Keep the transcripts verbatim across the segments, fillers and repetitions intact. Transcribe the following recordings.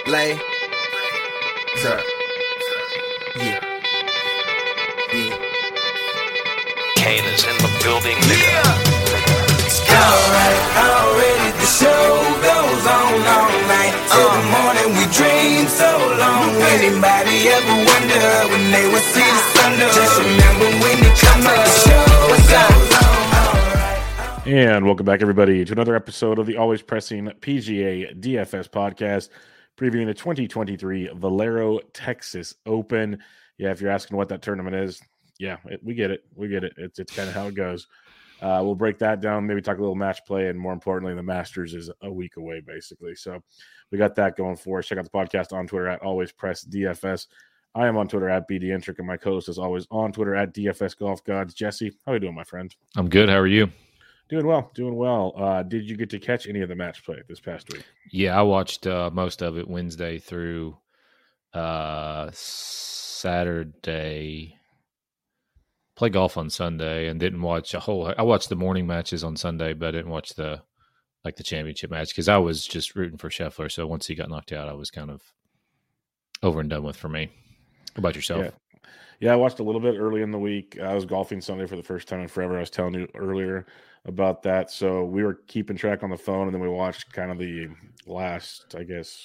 Lay. Sir. Yeah. Yeah. Kane is in the building, nigga. Yeah. Alright, already the show goes on all night. Till the morning we dream so long. Anybody ever wonder when they would see the sun? Just remember when they come up, the show goes on. And welcome back, everybody, to another episode of the Always Pressing P G A D F S podcast, previewing the twenty twenty-three Valero Texas Open. Yeah, if you're asking what that tournament is, yeah, it, we get it. We get it. It's, it's kind of how it goes. Uh, we'll break that down, maybe talk a little match play, and more importantly, the Masters is a week away, basically. So we got that going for us. Check out the podcast on Twitter at Always Press D F S. I am on Twitter at B D Intric, and my co-host is always on Twitter at D F S Golf Gods. Jesse, how are you doing, my friend? I'm good. How are you? Doing well, doing well. Uh, did you get to catch any of the match play this past week? Yeah, I watched uh, most of it Wednesday through uh, Saturday. Play golf on Sunday and didn't watch a whole. I watched the morning matches on Sunday, but I didn't watch the like the championship match because I was just rooting for Scheffler. So once he got knocked out, I was kind of over and done with for me. How about yourself? Yeah. Yeah, I watched a little bit early in the week. I was golfing Sunday for the first time in forever. I was telling you earlier about that. So we were keeping track on the phone, and then we watched kind of the last, I guess,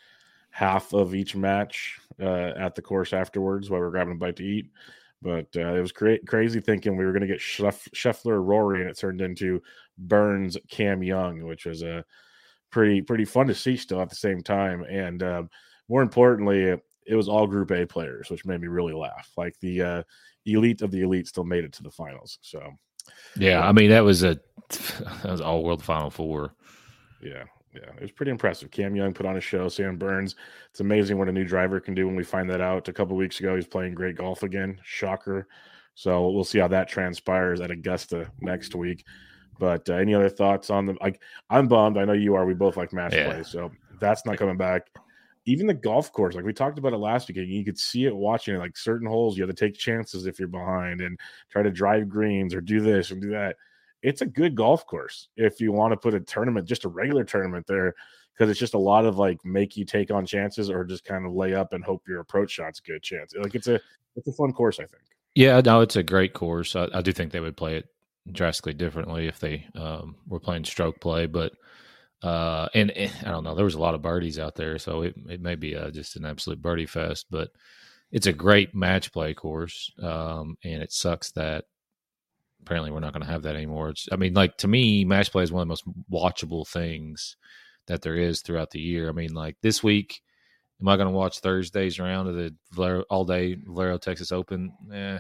half of each match uh, at the course afterwards while we were grabbing a bite to eat. But uh, it was cra- crazy thinking we were going to get Schleff- Scheffler, Rory, and it turned into Burns, Cam Young, which was a uh, pretty pretty fun to see still at the same time. And uh, more importantly, it was all Group A players, which made me really laugh. Like the uh, elite of the elite still made it to the finals. So, yeah, I mean that was a that was all world Final Four. Yeah, yeah, it was pretty impressive. Cam Young put on a show. Sam Burns, it's amazing what a new driver can do when we find that out. A couple of weeks ago, he's playing great golf again. Shocker. So we'll see how that transpires at Augusta next week. But uh, any other thoughts on them? Like, I'm bummed. I know you are. We both like match Yeah. play, so that's not coming back. Even the golf course, like we talked about it last week, you could see it watching it. Like certain holes, you have to take chances if you're behind and try to drive greens or do this and do that. It's a good golf course if you want to put a tournament, just a regular tournament there, because it's just a lot of like make you take on chances or just kind of lay up and hope your approach shot's a good chance. Like it's a it's a fun course, I think. Yeah, no, it's a great course. I, I do think they would play it drastically differently if they um, were playing stroke play, but. Uh, and, and I don't know, there was a lot of birdies out there, so it, it may be uh, just an absolute birdie fest, but it's a great match play course. Um, and it sucks that apparently we're not going to have that anymore. It's, I mean, like to me, match play is one of the most watchable things that there is throughout the year. I mean, like this week, am I going to watch Thursday's round of the Valero, all day Valero Texas Open? Eh,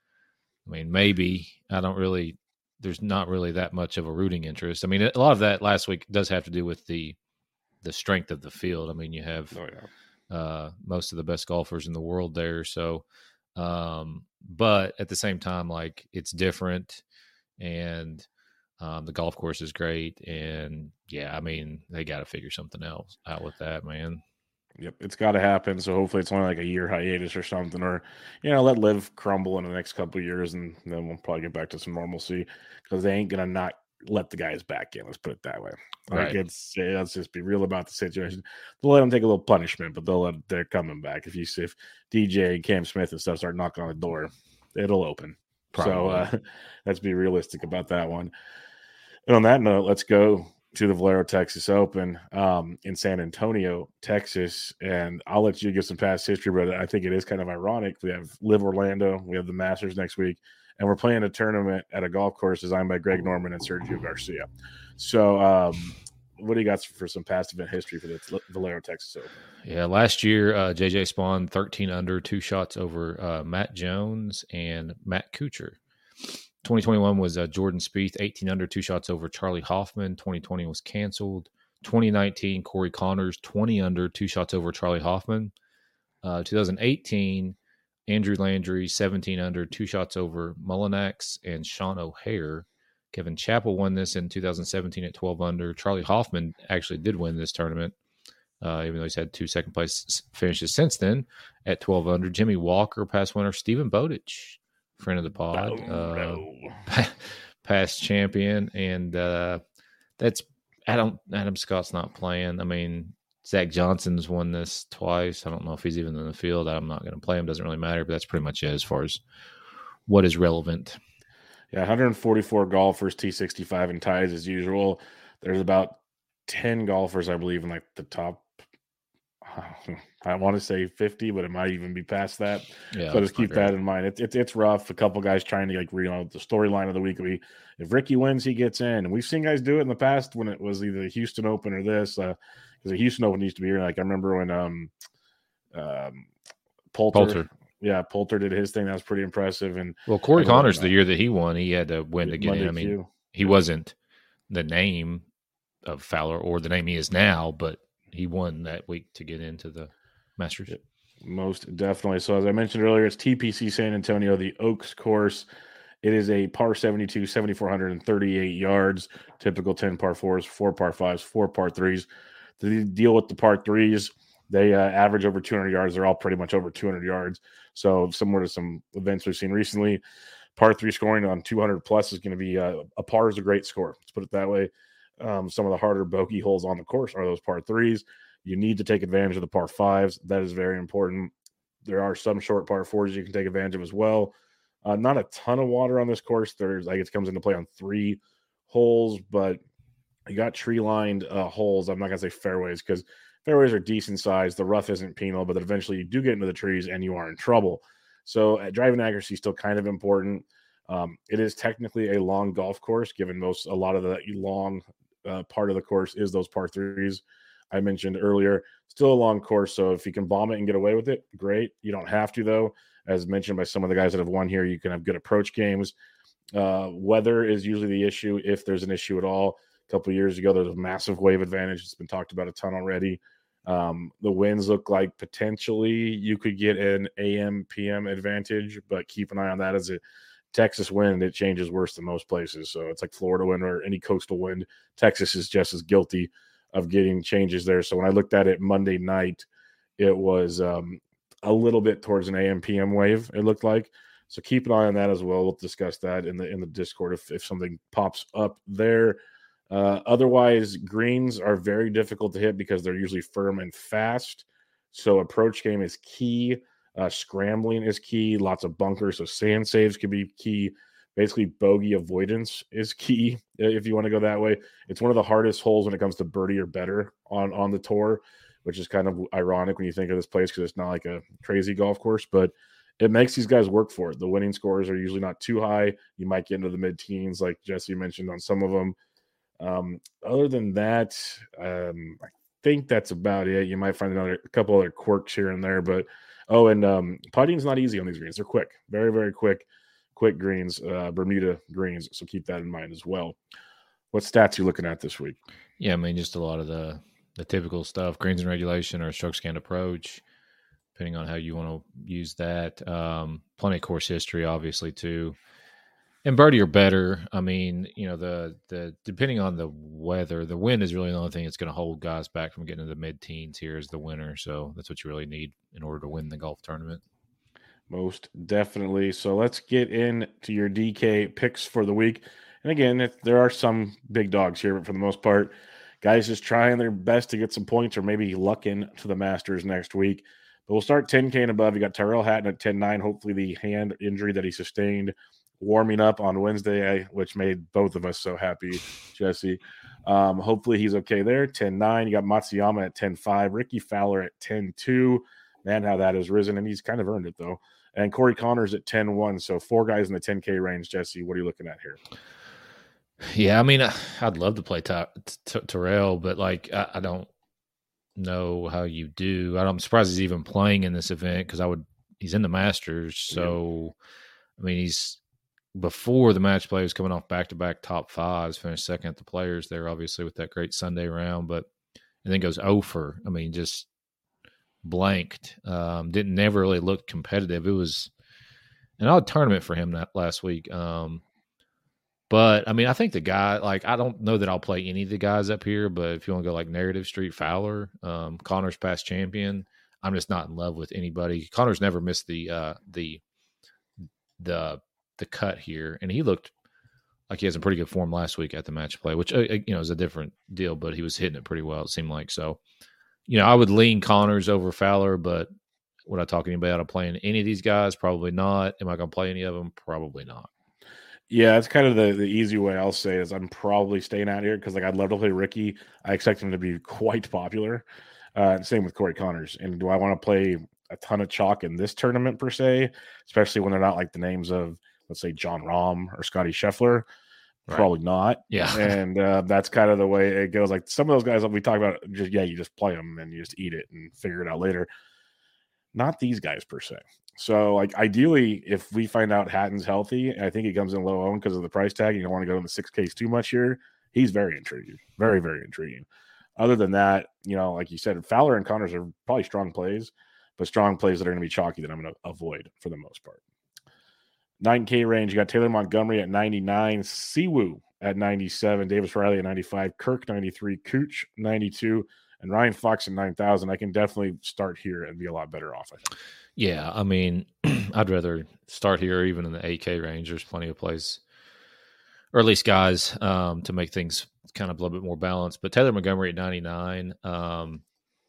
I mean, maybe. I don't really. There's not really that much of a rooting interest. I mean, a lot of that last week does have to do with the the strength of the field. I mean, you have Oh, yeah. uh, most of the best golfers in the world there. So, um, but at the same time, like it's different, and um, the golf course is great. And yeah, I mean, they got to figure something else out with that, man. Yep, it's got to happen. So hopefully it's only like a year hiatus or something, or you know, let Liv crumble in the next couple of years, and then we'll probably get back to some normalcy because they ain't gonna not let the guys back in. Let's put it that way. Like Right. it's yeah, let's just be real about the situation. They'll let them take a little punishment, but they'll let they're coming back. If you see if D J and Cam Smith and stuff start knocking on the door, it'll open. So Probably. uh, let's be realistic about that one. And on that note, let's go to the Valero Texas Open um, in San Antonio, Texas. And I'll let you give some past history, but I think it is kind of ironic. We have Live Orlando, we have the Masters next week, and we're playing a tournament at a golf course designed by Greg Norman and Sergio Garcia. So um, what do you got for some past event history for the Valero Texas Open? Yeah, last year, uh, J J Spawn, thirteen under, two shots over uh, Matt Jones and Matt Kuchar. twenty twenty-one was uh, Jordan Spieth, eighteen under, two shots over Charlie Hoffman. twenty twenty was canceled. twenty nineteen, Corey Connors, twenty under, two shots over Charlie Hoffman. Uh, twenty eighteen, Andrew Landry, seventeen under, two shots over Mullinax and Sean O'Hare. Kevin Chappell won this in two thousand seventeen at twelve under. Charlie Hoffman actually did win this tournament, uh, even though he's had two second place finishes since then at twelve under. Jimmy Walker, past winner. Stephen Bowditch, friend of the pod, Oh, uh, past champion, and uh, that's Adam Adam Scott's not playing. I mean, Zach Johnson's won this twice. I don't know if he's even in the field. I'm not going to play him. Doesn't really matter, but that's pretty much it as far as what is relevant. Yeah, one hundred forty-four golfers, T sixty-five and ties as usual. There's about ten golfers, I believe, in like the top, I want to say fifty, but it might even be past that. Yeah, so just keep that in mind. It's, it's it's rough. A couple guys trying to like read on the storyline of the week. We, if Ricky wins, he gets in. And we've seen guys do it in the past when it was either the Houston Open or this. Uh, because the Houston Open used to be here. Like I remember when um, um, Poulter, Poulter. yeah, Poulter did his thing. That was pretty impressive. And well, Corey Connors, the year that he won, he had to win to get Monday in. I mean, Q. he wasn't the name of Fowler or the name he is now, but he won that week to get into the Masters. Most definitely. So as I mentioned earlier, it's T P C San Antonio, the Oaks course. It is a par seventy-two, seven thousand four hundred thirty-eight yards, typical ten par fours, four par fives, four par threes. The deal with the par threes, they uh, average over two hundred yards. They're all pretty much over two hundred yards. So similar to some events we've seen recently, par three scoring on two hundred plus is going to be uh, a par is a great score. Let's put it that way. Um, some of the harder bogey holes on the course are those par threes. You need to take advantage of the par fives. That is very important. There are some short par fours you can take advantage of as well. Uh, not a ton of water on this course. There's like it comes into play on three holes, but you got tree lined uh, holes. I'm not gonna say fairways because fairways are decent size. The rough isn't penal, but then eventually you do get into the trees and you are in trouble. So uh, driving accuracy is still kind of important. Um, it is technically a long golf course, given most a lot of the long uh, part of the course is those par threes I mentioned earlier. Still a long course, so if you can bomb it and get away with it, great. You don't have to, though. As mentioned by some of the guys that have won here, you can have good approach games. Uh, weather is usually the issue, if there's an issue at all. A couple of years ago, there was a massive wave advantage. It's been talked about a ton already. Um, the winds look like potentially you could get an A M, P M advantage, but keep an eye on that. As a Texas wind, it changes worse than most places. So it's like Florida wind or any coastal wind. Texas is just as guilty of getting changes there. So when I looked at it Monday night, it was um, a little bit towards an A M P M wave, it looked like. So keep an eye on that as well. We'll discuss that in the in the Discord if, if something pops up there. Uh, otherwise, greens are very difficult to hit because they're usually firm and fast. So approach game is key. Uh, scrambling is key. Lots of bunkers. So sand saves can be key. Basically, bogey avoidance is key if you want to go that way. It's one of the hardest holes when it comes to birdie or better on, on the tour, which is kind of ironic when you think of this place because it's not like a crazy golf course, but it makes these guys work for it. The winning scores are usually not too high. You might get into the mid-teens, like Jesse mentioned on some of them. Um, other than that, um, I think that's about it. You might find another a couple other quirks here and there, but oh, and um, putting's not easy on these greens. They're quick, very, very quick. Quick greens, uh, Bermuda greens. So keep that in mind as well. What stats are you looking at this week? Yeah, I mean, just a lot of the the typical stuff, greens and regulation or stroke scanned approach, depending on how you want to use that. Um, plenty of course history, obviously, too. And birdie or better. I mean, you know, the the depending on the weather, the wind is really the only thing that's going to hold guys back from getting into the mid-teens here is the winter. So that's what you really need in order to win the golf tournament. Most definitely. So let's get into your D K picks for the week. And again, if there are some big dogs here, but for the most part, guys just trying their best to get some points or maybe luck into the Masters next week. But we'll start ten K and above. You got Tyrrell Hatton at ten nine. Hopefully the hand injury that he sustained warming up on Wednesday, which made both of us so happy, Jesse. Um, hopefully he's okay there. ten nine. You got Matsuyama at ten five. Ricky Fowler at ten two. Man, how that has risen, and he's kind of earned it, though. And Corey Connors at ten one. So four guys in the ten K range. Jesse, what are you looking at here? Yeah, I mean, I'd love to play Ty- T- Tyrrell, but, like, I, I don't know how you do. I'm surprised he's even playing in this event because I would – he's in the Masters. So, yeah. I mean, he's – before the match play, he was coming off back-to-back top fives, finished second at the Players there, obviously, with that great Sunday round. But – and then goes oh for. I mean, just – blanked. Um, didn't never really look competitive. It was an odd tournament for him that last week. Um, but I mean, I think the guy, like, I don't know that I'll play any of the guys up here, but if you want to go like Narrative Street, Fowler, um, Connor's past champion, I'm just not in love with anybody. Connor's never missed the uh, the the the cut here, and he looked like he has a pretty good form last week at the match play, which uh, you know is a different deal, but he was hitting it pretty well. It seemed like so. you know, I would lean Connors over Fowler, but would I talk anybody out of playing any of these guys? Probably not. Am I going to play any of them? Probably not. Yeah, it's kind of the, the easy way I'll say is I'm probably staying out here because like I'd love to play Ricky. I expect him to be quite popular. Uh, same with Corey Connors. And do I want to play a ton of chalk in this tournament per se, especially when they're not like the names of, let's say, John Rahm or Scotty Scheffler? Right. Probably not. Yeah. And uh, that's kind of the way it goes. Like some of those guys that we talk about, just yeah, you just play them and you just eat it and figure it out later. Not these guys per se. So, like, ideally, if we find out Hatton's healthy, and I think he comes in low owned because of the price tag, you don't want to go in the six Ks too much here. He's very intriguing. Very, very intriguing. Other than that, you know, like you said, Fowler and Connors are probably strong plays, but strong plays that are going to be chalky that I'm going to avoid for the most part. nine K range, you got Taylor Montgomery at ninety-nine, Siwoo at ninety-seven, Davis Riley at ninety-five, Kirk ninety-three, Cooch ninety-two, and Ryan Fox at nine thousand. I can definitely start here and be a lot better off, I think. Yeah, I mean, I'd rather start here even in the eight K range. There's plenty of plays, or at least guys, um, to make things kind of a little bit more balanced. But Taylor Montgomery at ninety-nine, um,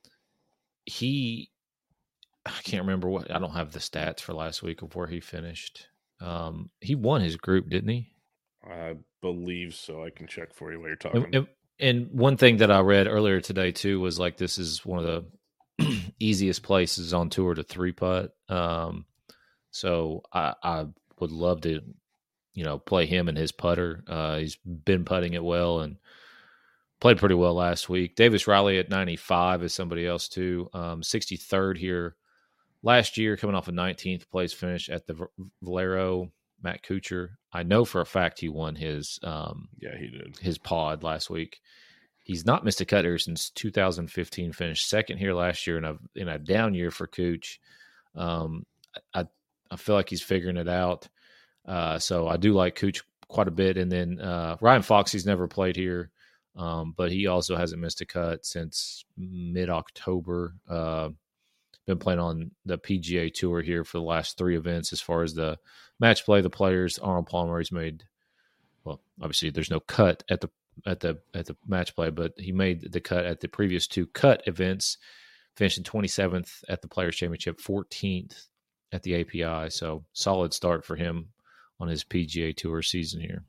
he, I can't remember what, I don't have the stats for last week of where he finished. Um, he won his group, didn't he? I believe so. I can check for you while you're talking. And, and, and one thing that I read earlier today, too, was like this is one of the easiest places on tour to three putt. Um, so I, I would love to, you know, play him and his putter. Uh, he's been putting it well and played pretty well last week. Davis Riley at ninety-five is somebody else too. Um, sixty-third here last year, coming off a nineteenth place finish at the Valero. Matt Kuchar, I know for a fact he won his um, yeah he did his pod last week. He's not missed a cut here since two thousand fifteen. Finished second here last year in a in a down year for Cooch. Um, I I feel like he's figuring it out. Uh, so I do like Cooch quite a bit. And then uh, Ryan Fox, he's never played here, um, but he also hasn't missed a cut since mid October. Uh, been playing on the P G A Tour here for the last three events. As far as the match play, the players, Arnold Palmer, he's made. Well, obviously there's no cut at the at the at the match play, but he made the cut at the previous two cut events, finishing twenty-seventh at the Players Championship, fourteenth at the A P I. So solid start for him on his P G A Tour season here.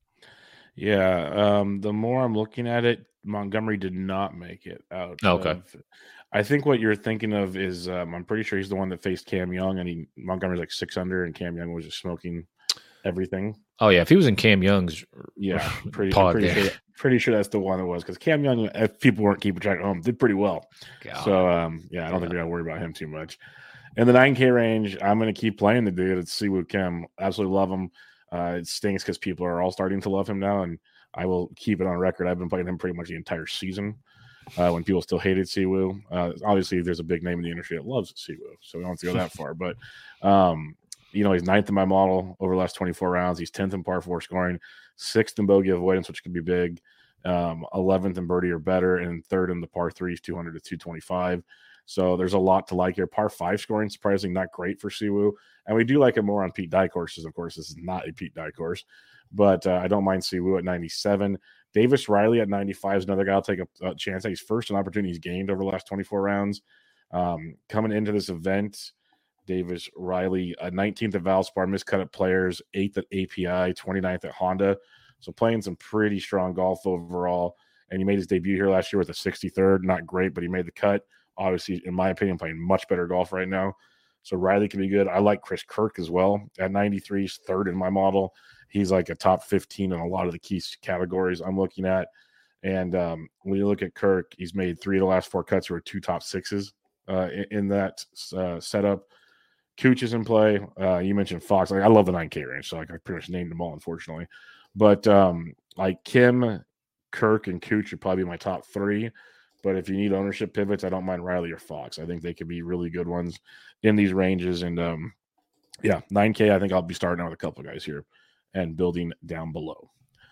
Yeah, um, the more I'm looking at it, Montgomery did not make it out. Okay. Of, I think what you're thinking of is um, I'm pretty sure he's the one that faced Cam Young, and he Montgomery's like six under, and Cam Young was just smoking everything. Oh yeah, if he was in Cam Young's yeah, pretty pod pretty there. sure, pretty sure that's the one it was because Cam Young, if people weren't keeping track at home, did pretty well. God. So um, yeah, I don't Yeah. think we got to worry about him too much. In the nine K range, I'm going to keep playing the dude. It's Siwoo Kim. Absolutely love him. Uh, it stinks because people are all starting to love him now, and I will keep it on record. I've been playing him pretty much the entire season uh, when people still hated Siwoo. Uh, obviously, there's a big name in the industry that loves Siwoo, so we don't have to go that far. But, um, you know, he's ninth in my model over the last twenty-four rounds. He's tenth in par four scoring, sixth in bogey avoidance, which could be big, um, eleventh in birdie or better, and third in the par threes, two hundred to two twenty-five. So there's a lot to like here. Par five scoring, surprisingly not great for Siwoo. And we do like him more on Pete Dye courses. Of course, this is not a Pete Dye course. But uh, I don't mind Siwoo at ninety-seven. Davis Riley at ninety-five is another guy I'll take a, a chance at. He's first in opportunities gained over the last twenty-four rounds. Um, coming into this event, Davis Riley, uh, nineteenth at Valspar, miscut at Players, eighth at A P I, twenty-ninth at Honda. So playing some pretty strong golf overall. And he made his debut here last year with a sixty-third. Not great, but he made the cut. Obviously, in my opinion, playing much better golf right now. So Riley can be good. I like Chris Kirk as well at ninety-three. He's third in my model. He's like a top fifteen in a lot of the key categories I'm looking at. And um, when you look at Kirk, he's made three of the last four cuts, or two top sixes uh, in, in that uh, setup. Cooch is in play. Uh, you mentioned Fox. Like, I love the nine K range, so like, I pretty much named them all, unfortunately. But um, like Kim, Kirk, and Cooch would probably be my top three. But if you need ownership pivots, I don't mind Riley or Fox. I think they could be really good ones in these ranges. And um, yeah, nine K, I think I'll be starting out with a couple of guys here and building down below.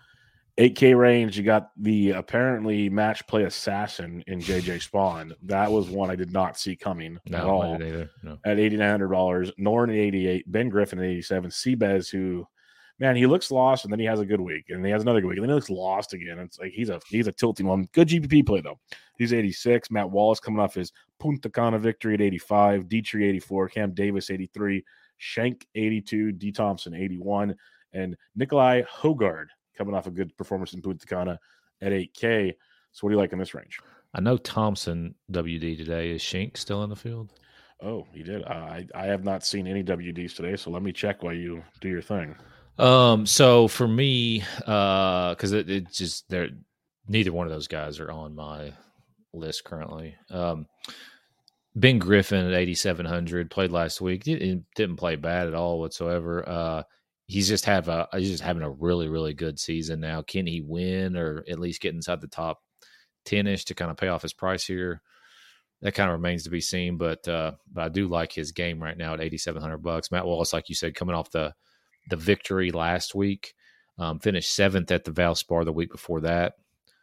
eight K range, you got the apparently match play assassin in J J Spawn. That was one I did not see coming No, at I all. didn't either. No. At eighty-nine hundred dollars, Norn at eighty-eight, Ben Griffin at eighty-seven, Seabez, who man, he looks lost, and then he has a good week, and he has another good week, and then he looks lost again. It's like he's a he's a tilting one. Good G P P play though. He's eighty-six. Matt Wallace coming off his Punta Cana victory at eighty-five. Dietrich eighty-four. Cam Davis eighty-three. Shank eighty-two. D Thompson eighty-one, and Nikolai Hogard coming off a good performance in Punta Cana at eight K. So what do you like in this range? I know Thompson W D today. Is Shank still in the field? Oh, he did. I I have not seen any W Ds today, so let me check while you do your thing. Um, so for me, uh, because it, it just they're neither one of those guys are on my list currently. Um, Ben Griffin at eighty-seven hundred played last week. He didn't, didn't play bad at all whatsoever. Uh, he's just have a he's just having a really really good season now. Can he win or at least get inside the top ten-ish to kind of pay off his price here? That kind of remains to be seen. But uh, but I do like his game right now at eighty-seven hundred bucks. Matt Wallace, like you said, coming off the the victory last week, um, finished seventh at the Valspar the week before that.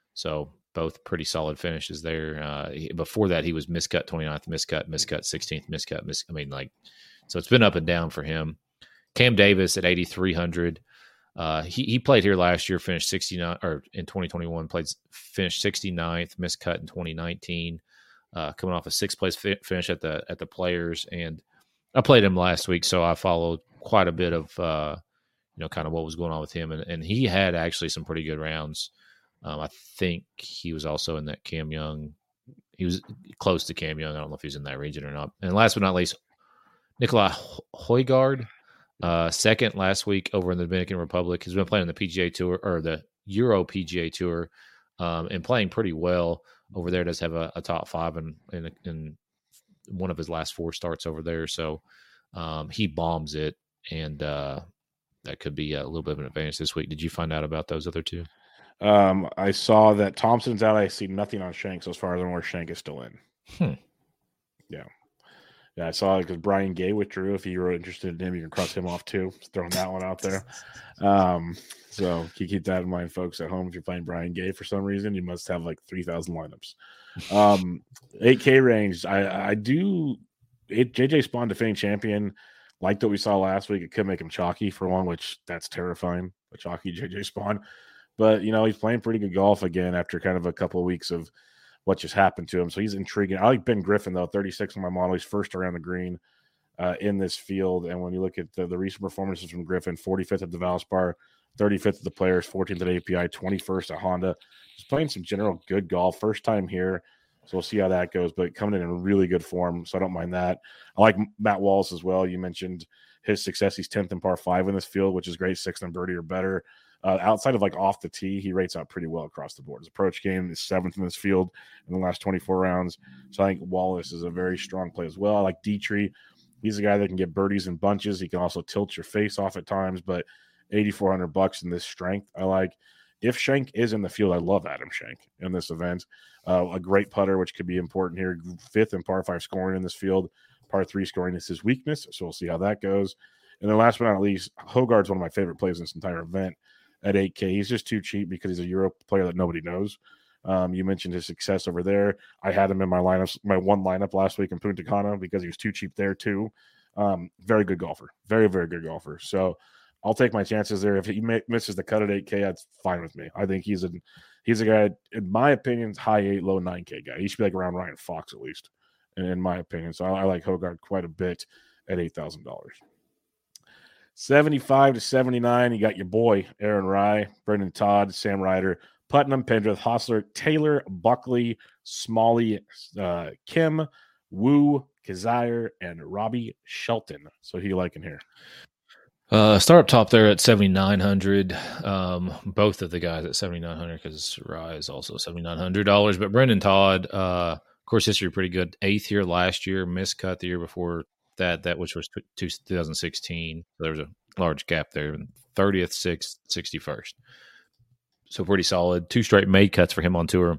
So both pretty solid finishes there. Uh, he, before that, he was miscut twenty-ninth, miscut, miscut sixteenth, miscut, mis. I mean, like, so it's been up and down for him. Cam Davis at eighty-three hundred. Uh, he he played here last year, finished sixty-nine, or in twenty twenty-one, played finished sixty-ninth, miscut in twenty nineteen. Uh, coming off a sixth place fi- finish at the at the Players, and I played him last week, so I followed quite a bit of uh, you know, kind of what was going on with him, and, and he had actually some pretty good rounds. Um, I think he was also in that Cam Young. He was close to Cam Young. I don't know if he was in that region or not. And last but not least, Nikolai Højgaard, uh, second last week over in the Dominican Republic. He's been playing on the P G A Tour or the Euro P G A Tour, um, and playing pretty well over there. Does have a, a top five in, in in one of his last four starts over there. So um, he bombs it, and uh, that could be a little bit of an advantage this week. Did you find out about those other two? Um, I saw that Thompson's out. I see nothing on Shank, so as far as I'm aware, Shank is still in. Hmm. Yeah. Yeah, I saw it because Brian Gay withdrew. If you were interested in him, you can cross him off too. Just throwing that one out there. Um, so you keep that in mind, folks, at home. If you're playing Brian Gay for some reason, you must have like three thousand lineups. Um, eight K range, I, I do it, J J Spawn, defending champion, like what we saw last week. It could make him chalky for one, which that's terrifying. A chalky J J Spawn. But, you know, he's playing pretty good golf again after kind of a couple of weeks of what just happened to him. So he's intriguing. I like Ben Griffin, though, thirty-six on my model. He's first around the green uh, in this field. And when you look at the, the recent performances from Griffin, forty-fifth at the Valspar, thirty-fifth at the Players, fourteenth at A P I, twenty-first at Honda. He's playing some general good golf. First time here. So we'll see how that goes. But coming in in really good form, so I don't mind that. I like Matt Wallace as well. You mentioned his success. He's tenth in par five in this field, which is great, sixth in birdie or better. Uh, outside of like off the tee, he rates out pretty well across the board. His approach game is seventh in this field in the last twenty-four rounds. So I think Wallace is a very strong play as well. I like Dietrich. He's a guy that can get birdies in bunches. He can also tilt your face off at times, but eighty-four hundred bucks in this strength. I like. If Shank is in the field, I love Adam Shank in this event. Uh, a great putter, which could be important here. Fifth in par five scoring in this field. Par three scoring is his weakness, so we'll see how that goes. And then last but not least, Hogard's one of my favorite plays in this entire event. At eight K, he's just too cheap because he's a Euro player that nobody knows. Um, you mentioned his success over there. I had him in my lineup, my one lineup last week in Punta Cana because he was too cheap there too. Um, very good golfer, very very good golfer. So I'll take my chances there. If he misses the cut at eight K, that's fine with me. I think he's a he's a guy, in my opinion, high eight, low nine K guy. He should be like around Ryan Fox at least, in, in my opinion. So I, I like Hogard quite a bit at eight thousand dollars. seventy-five to seventy-nine, you got your boy, Aaron Rye, Brendan Todd, Sam Ryder, Putnam, Pendrith, Hostler, Taylor, Buckley, Smalley, uh, Kim, Wu, Kazire, and Robbie Shelton. So who you like in here? Uh, start up top there at seventy-nine hundred. Um, both of the guys at seventy-nine hundred because Rye is also seventy-nine hundred dollars. But Brendan Todd, uh, of course, history pretty good. Eighth year last year, miscut the year before that, that which was two thousand sixteen. There was a large gap there. thirtieth, sixth, sixty-first. So pretty solid. Two straight made cuts for him on tour.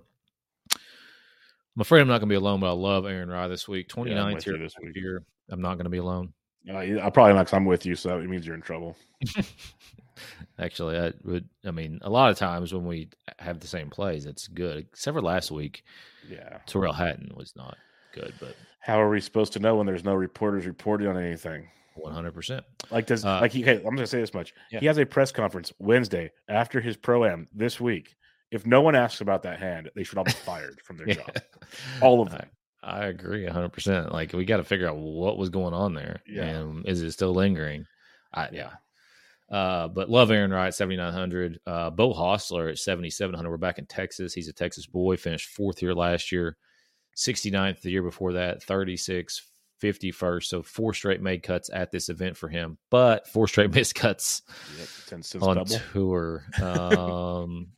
I'm afraid I'm not going to be alone, but I love Aaron Rye this week. twenty-ninth yeah, here this week. Year. I'm not going to be alone. Uh, I probably not because I'm with you, so it means you're in trouble. Actually, I would. I mean, a lot of times when we have the same plays, it's good. Except for last week, yeah, Terrell Hatton was not good. But how are we supposed to know when there's no reporters reporting on anything? one hundred percent. Like does Uh, like he, okay, I'm going to say this much. Yeah. He has a press conference Wednesday after his pro-am this week. If no one asks about that hand, they should all be fired from their Yeah. job. All of them. I, I agree one hundred percent. Like, we got to figure out what was going on there. Yeah. And is it still lingering? I, yeah. Uh, but love Aaron Wright, seventy-nine hundred. Uh, Bo Hostler at seventy-seven hundred. We're back in Texas. He's a Texas boy, finished fourth here last year, sixty-ninth the year before that, thirty-six, fifty-first. So four straight made cuts at this event for him, but four straight missed cuts yep, on double. tour. Um,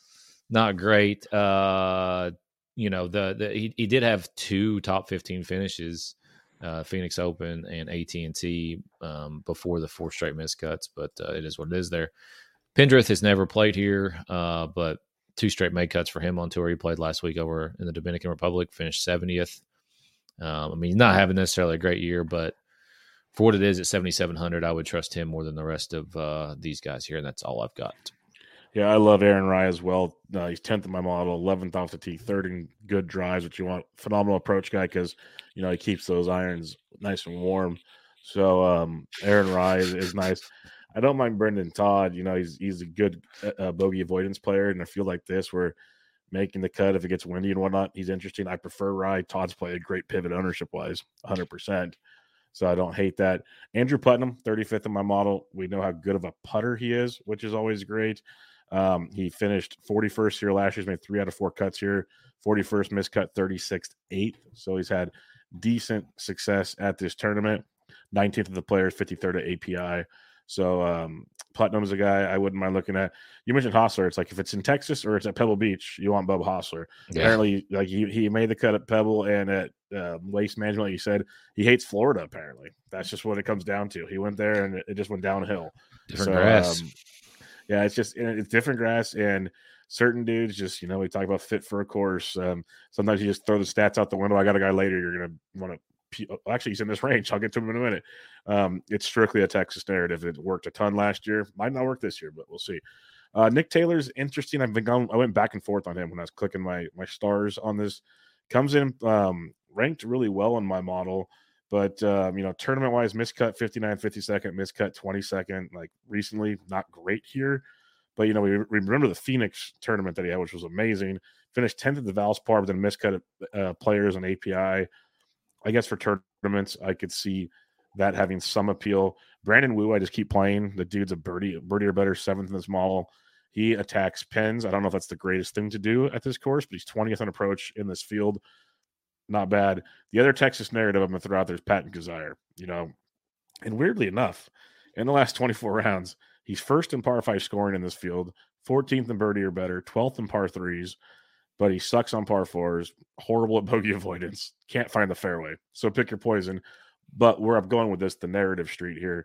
not great. Uh, you know, the, the he, he did have two top fifteen finishes, uh, Phoenix Open and A T and T um, before the four straight missed cuts, but uh, it is what it is there. Pendrith has never played here, uh, but two straight made cuts for him on tour. He played last week over in the Dominican Republic, finished seventieth. Um, I mean, he's not having necessarily a great year, but for what it is at seventy-seven hundred, I would trust him more than the rest of uh, these guys here, and that's all I've got. Yeah, I love Aaron Rye as well. Uh, he's tenth in my model, eleventh off the tee, third in good drives, which you want. Phenomenal approach guy because, you know, he keeps those irons nice and warm. So um, Aaron Rye is, is nice. I don't mind Brendan Todd. You know, he's he's a good uh, bogey avoidance player, and I feel like this where making the cut if it gets windy and whatnot, he's interesting. I prefer Rye. Todd's played a great pivot ownership-wise, one hundred percent. So I don't hate that. Andrew Putnam, thirty-fifth in my model. We know how good of a putter he is, which is always great. Um, he finished forty-first here last year. He's made three out of four cuts here. forty-first miscut, thirty-sixth, eighth. So he's had decent success at this tournament. nineteenth of the players, fifty-third at A P I. So um, Putnam's a guy I wouldn't mind looking at. You mentioned Hostler. It's like if it's in Texas or it's at Pebble Beach, you want Bubba Hostler. Yeah. Apparently, like he, he made the cut at Pebble and at uh, Waste Management. Like you said, he hates Florida. Apparently, that's just what it comes down to. He went there and it, it just went downhill. Different so, grass. Um, yeah, it's just it's different grass, and certain dudes just, you know, we talk about fit for a course. Um, sometimes you just throw the stats out the window. I got a guy later. You're gonna want to. Actually, he's in this range. I'll get to him in a minute. Um, it's strictly a Texas narrative. It worked a ton last year. Might not work this year, but we'll see. Uh, Nick Taylor's interesting. I've been going. I went back and forth on him when I was clicking my my stars on this. Comes in um, ranked really well in my model, but um, you know, tournament wise, miscut fifty-nine, fifty-second, miscut twenty-second. Like recently, not great here, but you know, we, we remember the Phoenix tournament that he had, which was amazing. Finished tenth at the Valspar, but then miscut uh, players on A P I. I guess for tournaments, I could see that having some appeal. Brandon Wu, I just keep playing. The dude's a birdie, birdie or better, seventh in this model. He attacks pins. I don't know if that's the greatest thing to do at this course, but he's twentieth on approach in this field. Not bad. The other Texas narrative I'm going to throw out there is Patton Kizzire. You know, and weirdly enough, in the last twenty-four rounds, he's first in par five scoring in this field, fourteenth in birdie or better, twelfth in par threes. But he sucks on par fours, horrible at bogey avoidance, can't find the fairway. So pick your poison. But where I'm going with this, the narrative street here.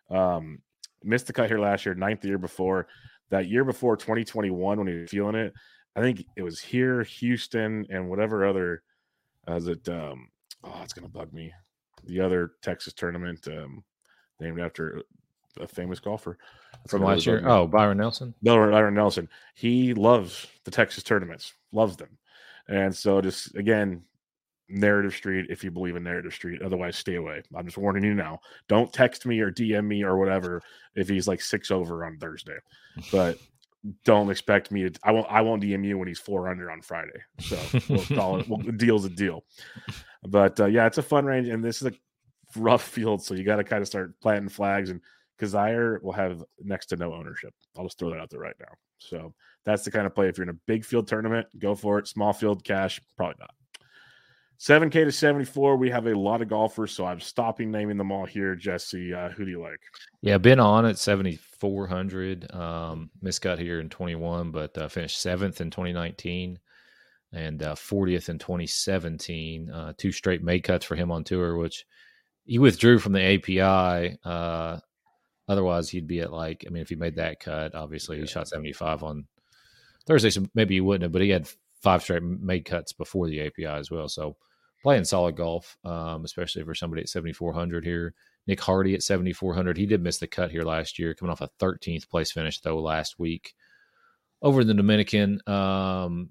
Um, missed the cut here last year, ninth the year before. That year before, twenty twenty-one, when he was feeling it, I think it was here, Houston, and whatever other, as it, um, oh, it's going to bug me. The other Texas tournament um, named after a famous golfer. From last year? Oh, Byron Nelson? Byron Nelson. He loves the Texas tournaments, loves them. And so just, again, narrative street, if you believe in narrative street. Otherwise, stay away. I'm just warning you now. Don't text me or D M me or whatever if he's like six over on Thursday. But don't expect me to – I won't I won't D M you when he's four under on Friday. So we'll call it – we'll, deal's a deal. But, uh, yeah, it's a fun range. And this is a rough field, so you got to kind of start planting flags. And Kizzire will have next to no ownership. I'll just throw that out there right now. So that's the kind of play. If you're in a big field tournament, go for it. Small field cash, probably not. seven K to seventy-four, we have a lot of golfers, so I'm stopping naming them all here. Jesse, uh, who do you like? Yeah, been on at seventy-four hundred. Um, miscut here in twenty-one, but uh, finished seventh in twenty nineteen and uh, fortieth in twenty seventeen. Uh, two straight made cuts for him on tour, which he withdrew from the A P I. Uh, Otherwise, he'd be at like, I mean, if he made that cut, obviously he shot seventy-five on Thursday, so maybe he wouldn't have, but he had five straight made cuts before the A P I as well. So playing solid golf, um, especially for somebody at seventy-four hundred here. Nick Hardy at seventy-four hundred. He did miss the cut here last year, coming off a thirteenth place finish, though, last week over in the Dominican. Um,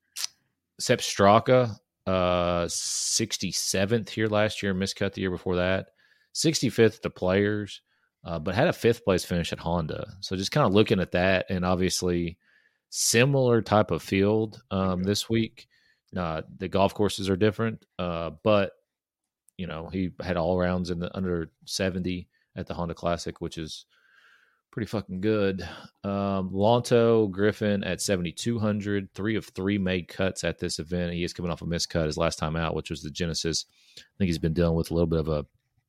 Sepp Straka, uh, sixty-seventh here last year, miscut the year before that. sixty-fifth at the Players, uh, but had a fifth place finish at Honda. So just kind of looking at that, and obviously similar type of field um, Yeah. this week. Uh, the golf courses are different, uh, but you know, he had all rounds in the under seventy at the Honda Classic, which is pretty fucking good. Um, Lonto Griffin at seventy-two hundred, three of three made cuts at this event. He is coming off a missed cut his last time out, which was the Genesis. I think he's been dealing with a little bit of a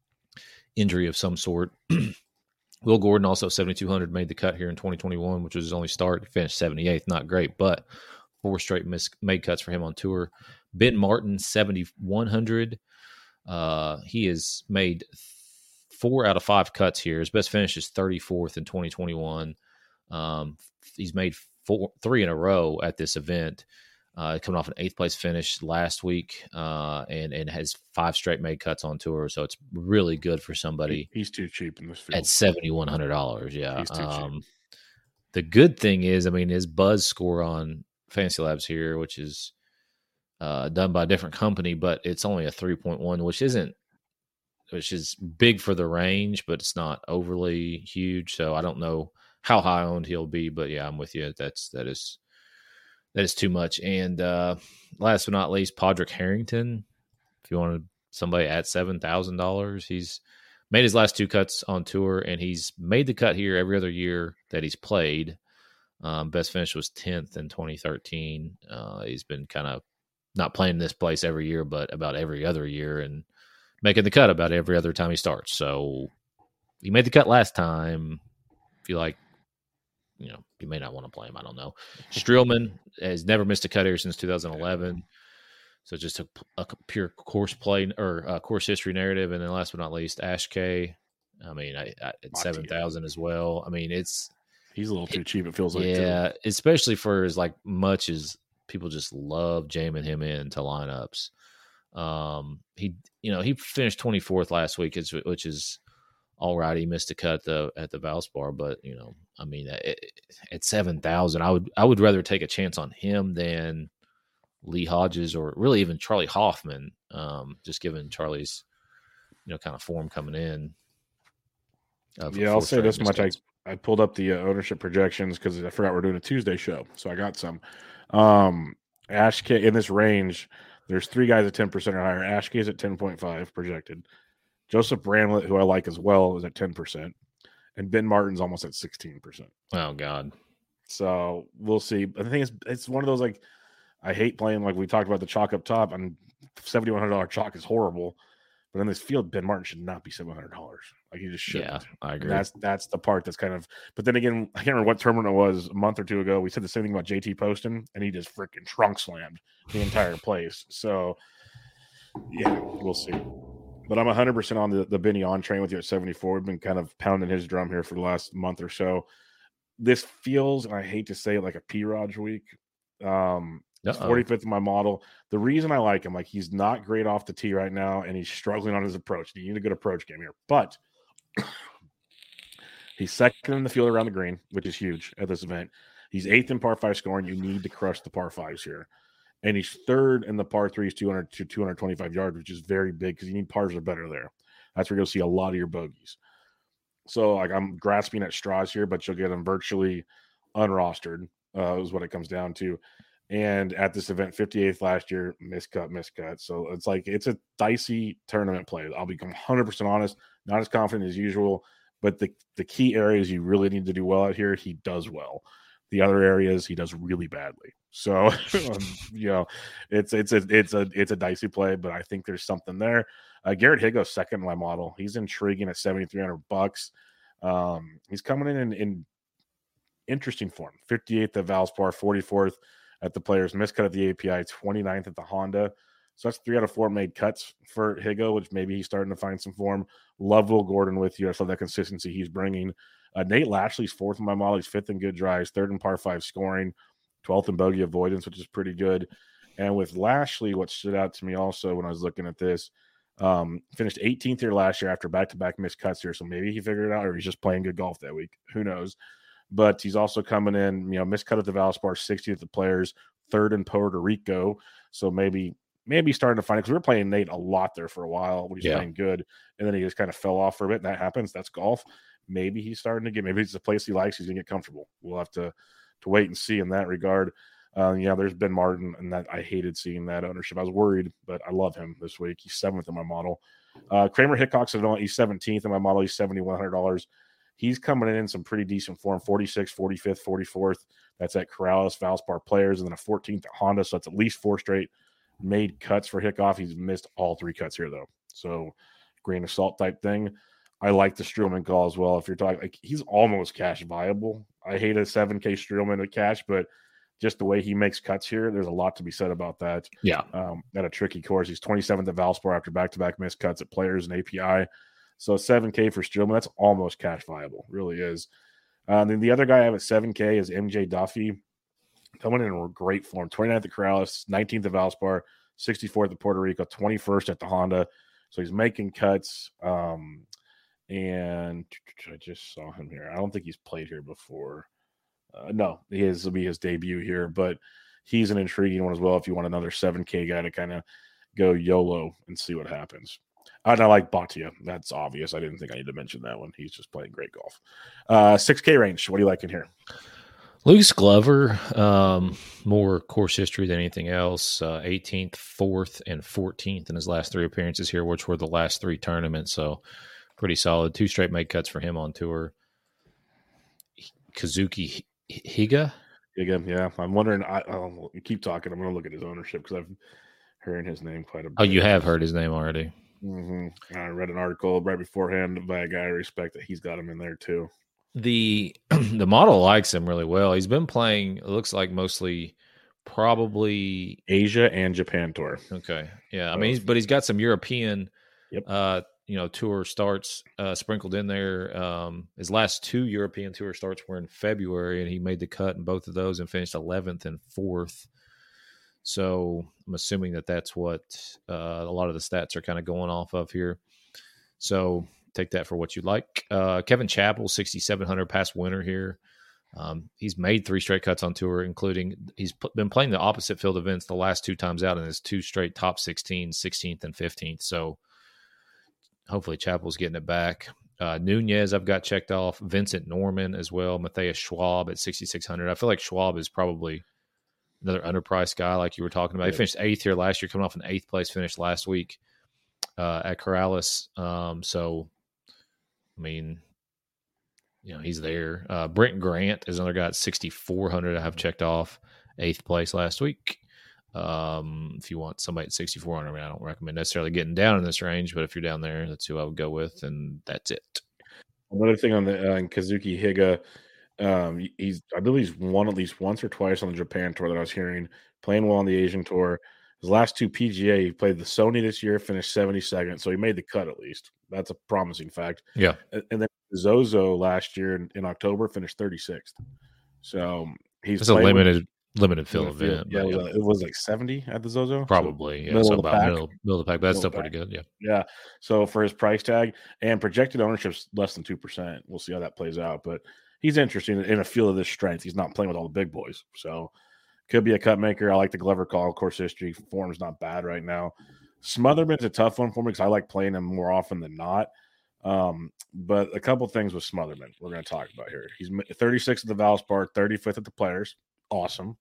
injury of some sort. Will Gordon also seventy-two hundred, made the cut here in twenty twenty-one, which was his only start. He finished seventy-eighth, not great, but four straight miss, made cuts for him on tour. Ben Martin seventy-one hundred. Uh, he has made four out of five cuts here. His best finish is thirty-fourth in twenty twenty-one. Um, he's made four, three in a row at this event. Uh, coming off an eighth place finish last week, uh, and and has five straight made cuts on tour. So it's really good for somebody. He, he's too cheap in this field at seventy one hundred dollars. Yeah, he's too um, cheap. The good thing is, I mean, his buzz score on Fantasy Labs here, which is uh, done by a different company, but it's only a three point one, which isn't, which is big for the range, but it's not overly huge. So I don't know how high owned he'll be, but yeah, I'm with you. That's, that is, that is too much. And uh, last but not least, Podrick Harrington, if you wanted somebody at seven thousand dollars, he's made his last two cuts on tour, and he's made the cut here every other year that he's played. Um, best finish was tenth in twenty thirteen. Uh, he's been kind of not playing this place every year, but about every other year, and making the cut about every other time he starts. So he made the cut last time. If you like, you know, you may not want to play him. I don't know. Streelman has never missed a cut here since two thousand eleven. So just a, a pure course play or uh, course history narrative. And then last but not least, Ash K. I mean, I, I, at seven thousand as well. I mean, it's, he's a little too cheap. It feels like, yeah, too. especially for as like much as people just love jamming him into lineups. Um, he, you know, he finished twenty-fourth last week, which is all right. He missed a cut the, at the Valspar, but you know, I mean, at, at seven thousand, I would, I would rather take a chance on him than Lee Hodges or really even Charlie Hoffman. Um, just given Charlie's, you know, kind of form coming in. Uh, yeah, I'll say this much. I, I pulled up the uh, ownership projections because I forgot we're doing a Tuesday show. So I got some. Um, Ash K in this range, there's three guys at ten percent or higher. Ash K is at ten point five projected. Joseph Bramlett, who I like as well, is at ten percent. And Ben Martin's almost at sixteen percent. Oh, God. So we'll see. But the thing is, it's one of those, like, I hate playing, like we talked about the chalk up top, and seventy-one hundred dollars chalk is horrible. But in this field, Ben Martin should not be seven hundred dollars. Like, he just shouldn't. Yeah, I agree. And that's that's the part that's kind of. But then again, I can't remember what tournament it was a month or two ago. We said the same thing about J T Poston, and he just freaking trunk slammed the entire place. So, yeah, we'll see. But I'm one hundred percent on the, the Benny on train with you at seventy-four. We've been kind of pounding his drum here for the last month or so. This feels, and I hate to say it, like a P-Raj week. Um, He's forty-fifth in my model. The reason I like him, like, he's not great off the tee right now, and he's struggling on his approach. You need a good approach game here. But he's second in the field around the green, which is huge at this event. He's eighth in par five scoring. You need to crush the par fives here. And he's third in the par threes, two hundred to two hundred twenty-five yards, which is very big because you need pars or better there. That's where you'll see a lot of your bogeys. So, like, I'm grasping at straws here, but you'll get them virtually unrostered, uh, is what it comes down to. And at this event, fifty-eighth last year, miscut, miscut. So it's like, it's a dicey tournament play. I'll be one hundred percent honest, not as confident as usual, but the, the key areas you really need to do well out here, he does well. The other areas, he does really badly. So, um, you know, it's, it's a, it's a, it's a dicey play, but I think there's something there. Uh, Garrett Higgo's second in my model. He's intriguing at seventy-three hundred bucks. Um, he's coming in, in in interesting form. fifty-eighth at Valspar, forty-fourth at the Players, miscut at the A P I, twenty-ninth at the Honda. So that's three out of four made cuts for Higgo, which maybe he's starting to find some form. Love Will Gordon with you. I love that consistency he's bringing. Uh, Nate Lashley's fourth in my model. He's fifth in good drives, third in par five scoring, twelfth in bogey avoidance, which is pretty good. And with Lashley, what stood out to me also when I was looking at this, um, finished eighteenth here last year after back-to-back missed cuts here. So maybe he figured it out, or he's just playing good golf that week. Who knows? But he's also coming in, you know, miscut at the Valspar, sixtieth at the Players, third in Puerto Rico. So maybe maybe starting to find it because we were playing Nate a lot there for a while when he's Yeah. playing good, and then he just kind of fell off for a bit. And that happens. That's golf. Maybe he's starting to get. Maybe it's a place he likes. He's gonna get comfortable. We'll have to to wait and see in that regard. Uh, yeah, there's Ben Martin, and that I hated seeing that ownership. I was worried, but I love him this week. He's seventh in my model. Uh, Kramer Hickox, he's seventeenth in my model. He's seventy-one hundred dollars. He's coming in in some pretty decent form, forty-sixth, forty-fifth, forty-fourth. That's at Corrales, Valspar Players, and then a fourteenth at Honda. So that's at least four straight made cuts for Hickoff. He's missed all three cuts here, though. So grain of salt type thing. I like the Streelman call as well. If you're talking, like, he's almost cash viable. I hate a seven K Streelman at cash, but just the way he makes cuts here, there's a lot to be said about that. Yeah. Um, at a tricky course. He's twenty-seventh at Valspar after back-to-back missed cuts at Players and A P I. So seven K for Streelman, that's almost cash viable. Really is. Uh, and then the other guy I have at seven K is M J Duffy. Coming in great form. twenty-ninth at Corrales, nineteenth at Valspar, sixty-fourth at Puerto Rico, twenty-first at the Honda. So he's making cuts. Um, and I just saw him here. I don't think he's played here before. Uh, no, he is, will be his debut here, but he's an intriguing one as well if you want another seven K guy to kind of go YOLO and see what happens. And I like Bhatia. That's obvious. I didn't think I need to mention that one. He's just playing great golf. Uh, six K range. What do you like in here? Lucas Glover, um, more course history than anything else. Uh, eighteenth, fourth, and fourteenth in his last three appearances here, which were the last three tournaments. So pretty solid. Two straight made cuts for him on tour. Kazuki Higa? Again, yeah. I'm wondering. I I'll keep talking. I'm going to look at his ownership because I've heard his name quite a bit. Oh, you have heard his name already. Mm-hmm. I read an article right beforehand by a guy I respect that he's got him in there too. The the model likes him really well. He's been playing, it looks like mostly probably Asia and Japan tour. Okay. Yeah. I mean, he's, but he's got some European, Yep. uh, you know, tour starts uh, sprinkled in there. Um, his last two European tour starts were in February, and he made the cut in both of those and finished eleventh and fourth. So I'm assuming that that's what uh, a lot of the stats are kind of going off of here. So take that for what you like. Uh, Kevin Chappell, sixty-seven hundred past winner here. Um, he's made three straight cuts on tour, including he's p- been playing the opposite field events the last two times out in his two straight top sixteen, sixteenth, and fifteenth. So hopefully Chappell's getting it back. Uh, Nunez, I've got checked off. Vincent Norman as well. Matthias Schwab at sixty-six hundred. I feel like Schwab is probably another underpriced guy like you were talking about. He finished eighth here last year, coming off an eighth place finish last week uh, at Corrales. Um, so, I mean, you know, he's there. Uh, Brent Grant is another guy at sixty-four hundred I have checked off. Eighth place last week. Um, if you want somebody at sixty-four hundred, I mean, I don't recommend necessarily getting down in this range, but if you're down there, that's who I would go with, and that's it. Another thing on the uh, Kazuki Higa, um, he's I believe he's won at least once or twice on the Japan tour that I was hearing, playing well on the Asian tour. His last two P G A, he played the Sony this year, finished seventy-second, so he made the cut at least. That's a promising fact. Yeah. And, and then Zozo last year in, in October finished thirty-sixth. So he's It's a played with- limited limited field Limited event. Yeah, but it was, it was like seventy at the Zozo. So probably. Yeah, middle so of the about pack. middle, middle of the pack, but that's Middle still of the pretty good. Yeah. Yeah. So for his price tag and projected ownership's less than two percent. We'll see how that plays out. But he's interesting in a field of this strength. He's not playing with all the big boys. So could be a cut maker. I like the Glover call. Course history form's not bad right now. Smotherman's a tough one for me because I like playing him more often than not. Um, but a couple things with Smotherman we're going to talk about here. He's thirty-sixth at the Valspar, thirty-fifth at the Players. Awesome.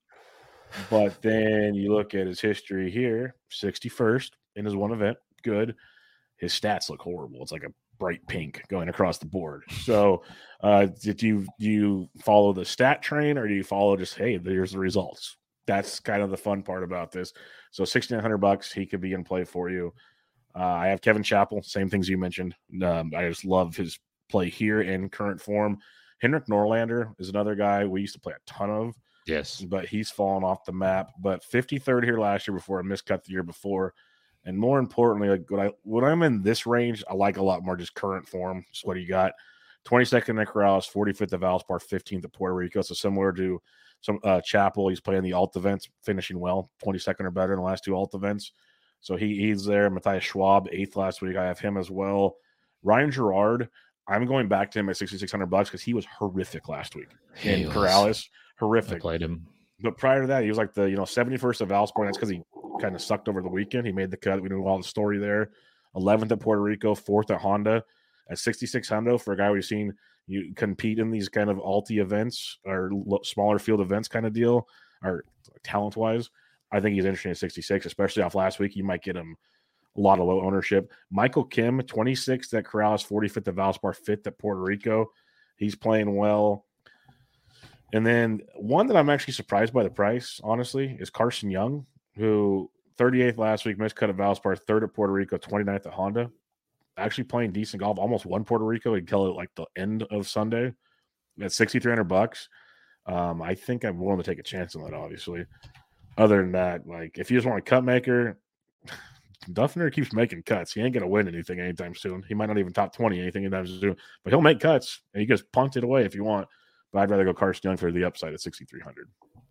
But then you look at his history here, sixty-first in his one event. Good. His stats look horrible. It's like a bright pink going across the board. So uh, did you do you follow the stat train or do you follow just, hey, there's the results? That's kind of the fun part about this. So sixty-nine hundred bucks, he could be in play for you. Uh, I have Kevin Chappell, same things you mentioned. Um, I just love his play here in current form. Henrik Norlander is another guy we used to play a ton of. Yes. But he's fallen off the map. But fifty-third here last year before a miscut the year before. And more importantly, like when, I, when I'm in this range, I like a lot more just current form. Just what he got. twenty-second at Corrales, forty-fifth at Valspar, fifteenth at Puerto Rico. So similar to some uh, Chappell, he's playing the alt events, finishing well, twenty-second or better in the last two alt events. So he, he's there. Matthias Schwab, eighth last week. I have him as well. Ryan Gerard, I'm going back to him at sixty-six hundred bucks because he was horrific last week in Corrales. I Horrific. played him. But prior to that, he was like the, you know, seventy-first of Valspar. That's because he kind of sucked over the weekend. He made the cut. We knew all the story there. eleventh at Puerto Rico, fourth at Honda. At sixty-six hundo for a guy we've seen you compete in these kind of alti events or smaller field events kind of deal, or talent-wise, I think he's interesting at sixty-six, especially off last week. You might get him a lot of low ownership. Michael Kim, twenty-sixth at Corrales, forty-fifth at Valspar, fifth at Puerto Rico. He's playing well. And then one that I'm actually surprised by the price, honestly, is Carson Young, who thirty-eighth last week, missed cut at Valspar, third at Puerto Rico, twenty-ninth at Honda. Actually playing decent golf, almost won Puerto Rico until like the end of Sunday at sixty-three hundred bucks. Um, I think I'm willing to take a chance on that, obviously. Other than that, like if you just want a cut maker, Duffner keeps making cuts. He ain't going to win anything anytime soon. He might not even top twenty anything anytime soon, but he'll make cuts and you just punt it away if you want. But I'd rather go Carson Young for the upside at sixty-three hundred.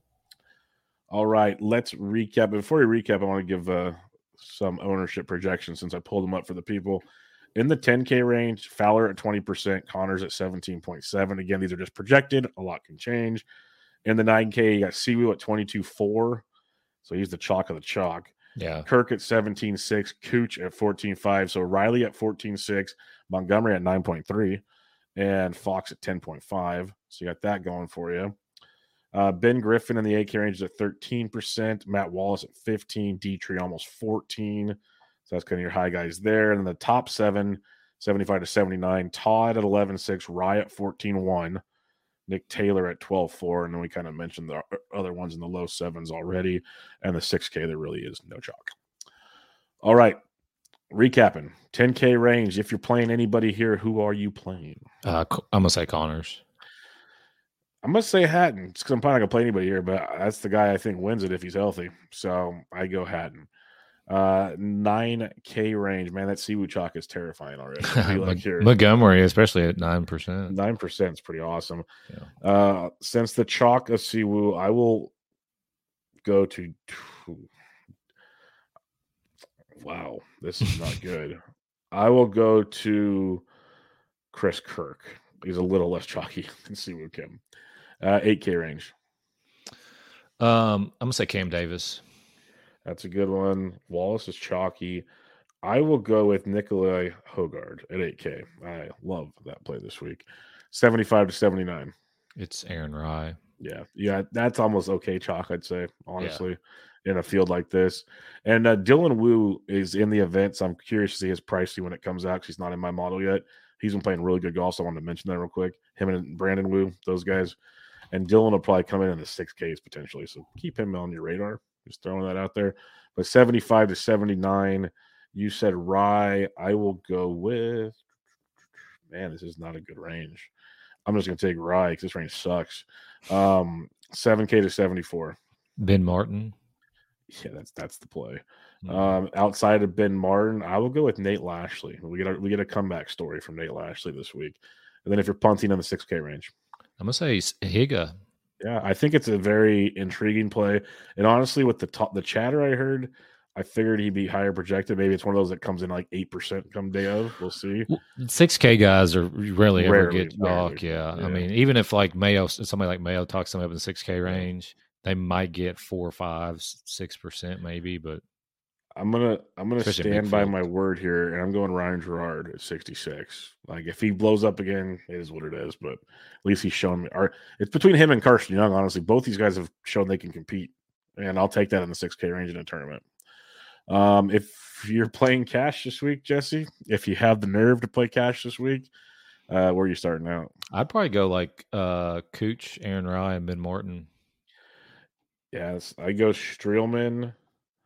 All right, let's recap. Before we recap, I want to give uh, some ownership projections since I pulled them up for the people. In the ten K range, Fowler at twenty percent, Connors at seventeen point seven. Again, these are just projected. A lot can change. In the nine K, you got Siwoo at twenty-two point four. So he's the chalk of the chalk. Yeah. Kirk at seventeen point six, Cooch at fourteen point five. So Riley at fourteen point six, Montgomery at nine point three, and Fox at ten point five. So you got that going for you. Uh, Ben Griffin in the eight K range is at thirteen percent. Matt Wallace at fifteen. Dietrich almost fourteen. So that's kind of your high guys there. And the top seven, seventy-five to seventy-nine. Todd at eleven point six. Rye at fourteen point one. Nick Taylor at twelve point four. And then we kind of mentioned the other ones in the low sevens already. And the six K, there really is no chalk. All right. Recapping. ten K range. If you're playing anybody here, who are you playing? Uh, I'm going to say Connors. I'm going to say Hatton. Because I'm probably not going to play anybody here, but that's the guy I think wins it if he's healthy. So I go Hatton. Uh, nine K range. Man, that Siwoo chalk is terrifying already. Like here. Montgomery, especially at nine percent. nine percent is pretty awesome. Yeah. Uh, since the chalk of Siwoo, I will go to. Wow, this is not good. I will go to Chris Kirk. He's a little less chalky than Siwoo Kim. Uh, eight K range. Um, I'm going to say Cam Davis. That's a good one. Wallace is chalky. I will go with Nikolai Hogard at eight K. I love that play this week. seventy-five to seventy-nine. It's Aaron Rye. Yeah. Yeah, that's almost okay chalk, I'd say, honestly, yeah. in a field like this. And uh, Dylan Wu is in the event, so I'm curious to see his pricing when it comes out because he's not in my model yet. He's been playing really good golf, so I wanted to mention that real quick. Him and Brandon Wu, those guys. And Dylan will probably come in in the six Ks potentially, so keep him on your radar. Just throwing that out there. But seventy-five to seventy-nine, you said Rye. I will go with, man, this is not a good range. I'm just going to take Rye because this range sucks. Um, seven K to seventy-four. Ben Martin. Yeah, that's that's the play. Mm-hmm. Um, outside of Ben Martin, I will go with Nate Lashley. We get a, we get a comeback story from Nate Lashley this week. And then if you're punting in the six K range. I'm going to say Higa. Yeah, I think it's a very intriguing play. And honestly, with the top, the chatter I heard, I figured he'd be higher projected. Maybe it's one of those that comes in like eight percent come day of. We'll see. six K guys are rarely, ever Rarely, get talk. rarely. Yeah. Yeah. I mean, even if like Mayo, somebody like Mayo talks somebody up in the six K range, they might get four, five, six percent maybe. But I'm gonna I'm gonna Especially in stand big by field. my word here, and I'm going Ryan Gerard at sixty-six. Like if he blows up again, it is what it is. But at least he's shown me. Or it's between him and Carson Young. Honestly, both these guys have shown they can compete, and I'll take that in the six K range in a tournament. Um, if you're playing cash this week, Jesse, if you have the nerve to play cash this week, uh, where are you starting out? I'd probably go like uh, Cooch, Aaron Rye, and Ben Martin. Yes, I go Streelman.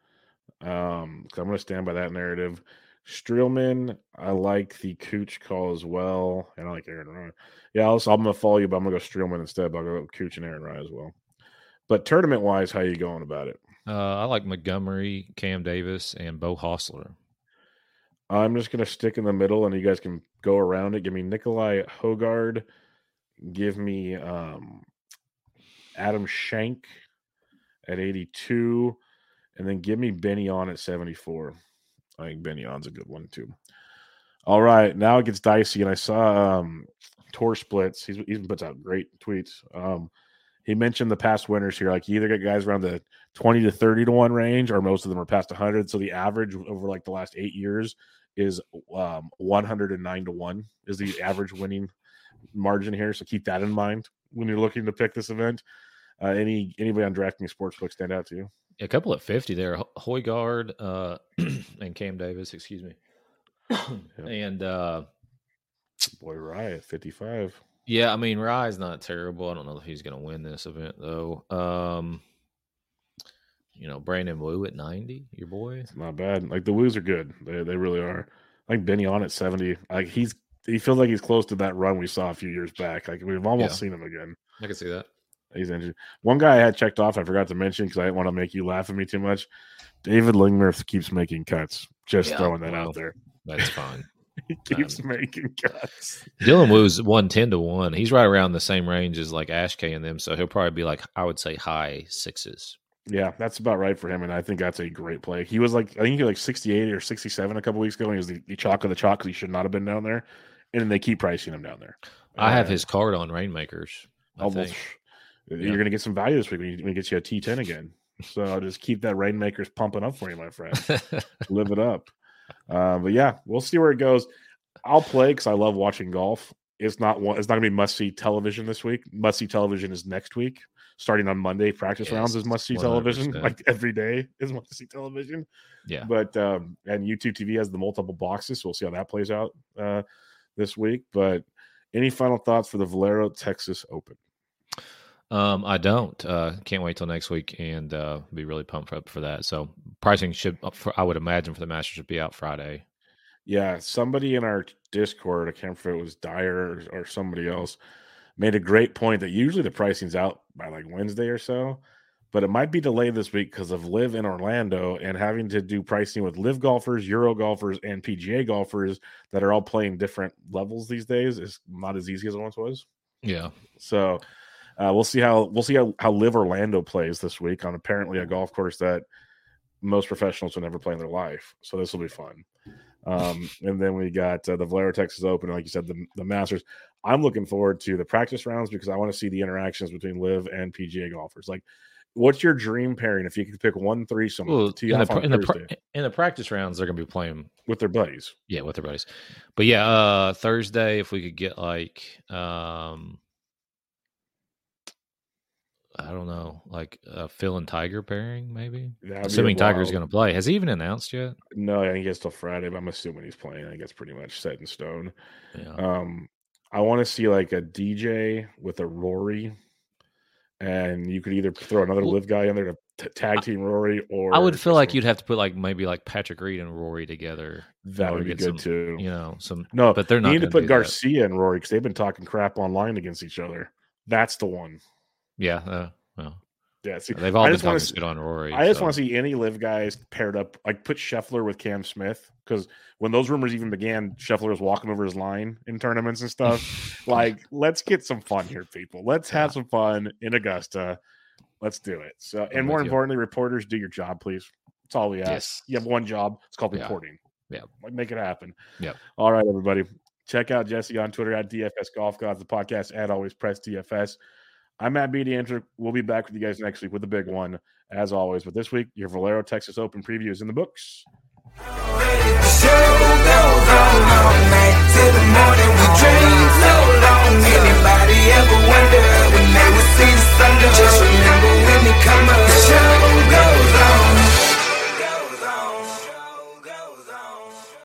Um, because I'm going to stand by that narrative. Streelman, I like the Cooch call as well, and I like Aaron Rye. Yeah, also, I'm going to follow you, but I'm going to go Streelman instead. But I'll go Cooch and Aaron Rye as well. But tournament wise, how you going about it? Uh, I like Montgomery, Cam Davis, and Bo Hostler. I'm just going to stick in the middle, and you guys can go around it. Give me Nikolai Hogard. Give me um, Adam Schenk at eighty-two. And then give me Benny on at seventy-four. I think Benny on's a good one, too. All right. Now it gets dicey. And I saw um, Tor Splits. He's, he puts out great tweets. Um, he mentioned the past winners here. Like you either get guys around the twenty to thirty to one range, or most of them are past one hundred. So the average over like the last eight years is um, one hundred nine to one is the average winning margin here. So keep that in mind when you're looking to pick this event. Uh, any anybody on DraftKings Sportsbook stand out to you? A couple at fifty there. Højgaard uh, and Cam Davis, excuse me. Yep. And uh, boy, Rye at fifty-five. Yeah, I mean, Rye's not terrible. I don't know if he's going to win this event, though. Um, you know, Brandon Wu at ninety, your boy. It's not bad. Like, the Woos are good. They they really are. Like, Benny on at seventy. Like, he's he feels like he's close to that run we saw a few years back. Like, we've almost yeah. seen him again. I can see that. He's injured. One guy I had checked off, I forgot to mention because I didn't want to make you laugh at me too much. David Lingmerth keeps making cuts. Just yeah, throwing that well, out there. That's fine. He keeps um, making cuts. Dylan Wu's one ten to one. He's right around the same range as like Ashkay and them, so he'll probably be like, I would say high sixes. Yeah, that's about right for him, and I think that's a great play. He was like, I think he was like sixty-eight or sixty-seven a couple weeks ago, and he was the, the chalk of the chalk because he should not have been down there, and then they keep pricing him down there. I uh, have his card on Rainmakers. I almost, you're yeah. going to get some value this week when he, when he gets you a T ten again. So I'll just keep that Rainmakers pumping up for you, my friend. Live it up. Uh, but yeah, we'll see where it goes. I'll play because I love watching golf. It's not one. It's not going to be must see television this week. Must see television is next week, starting on Monday. Practice yes, rounds is must see television. Like every day is must see television. Yeah. But um, and YouTube T V has the multiple boxes, so we'll see how that plays out uh, this week. But any final thoughts for the Valero Texas Open? Um, I don't. Uh, can't wait till next week and uh, be really pumped up for that. So pricing should, for, I would imagine, for the Masters should be out Friday. Yeah, somebody in our Discord, I can't remember if it was Dyer or, or somebody else, made a great point that usually the pricing's out by like Wednesday or so, but it might be delayed this week because of Live in Orlando and having to do pricing with Live golfers, Euro golfers, and P G A golfers that are all playing different levels these days is not as easy as it once was. Yeah. So uh, we'll see how we'll see how, how Live Orlando plays this week on apparently a golf course that most professionals will never play in their life. So this will be fun. Um, and then we got uh, the Valero Texas Open, like you said, the, the Masters. I'm looking forward to the practice rounds because I want to see the interactions between Live and P G A golfers. Like, what's your dream pairing if you could pick one threesome? Well, in, the, in, the, in the practice rounds, they're going to be playing with their buddies. Yeah, with their buddies. But yeah, uh, Thursday, if we could get like, um, I don't know, like a Phil and Tiger pairing, maybe. That'd assuming Tiger's going to play. Has he even announced yet? No, I think it's till Friday, but I'm assuming he's playing. I think it's pretty much set in stone. Yeah. Um, I want to see like a D J with a Rory, and you could either throw another well, Live guy in there to t- tag team Rory, or I would feel like you'd have to put like maybe like Patrick Reed and Rory together. That would be good some, too. You know, some no, but they're not. You need to put Garcia that. and Rory because they've been talking crap online against each other. That's the one. Yeah. Uh, well. Yeah, see, they've all I been just talking see, shit on Rory. I just so. want to see any Live guys paired up, like put Scheffler with Cam Smith, because when those rumors even began, Scheffler was walking over his line in tournaments and stuff. Like, let's get some fun here, people. Let's have yeah. some fun in Augusta. Let's do it. So, and I'm more importantly, you. reporters, do your job, please. That's all we ask. Yes. You have one job. It's called reporting. Yeah, like make it happen. Yeah. All right, everybody. Check out Jesse on Twitter at D F S Golf Gods. The podcast at Always Press D F S. I'm Matt Beatty. We'll be back with you guys next week with the big one, as always. But this week, your Valero Texas Open preview is in the books. The show goes on all night till the morning.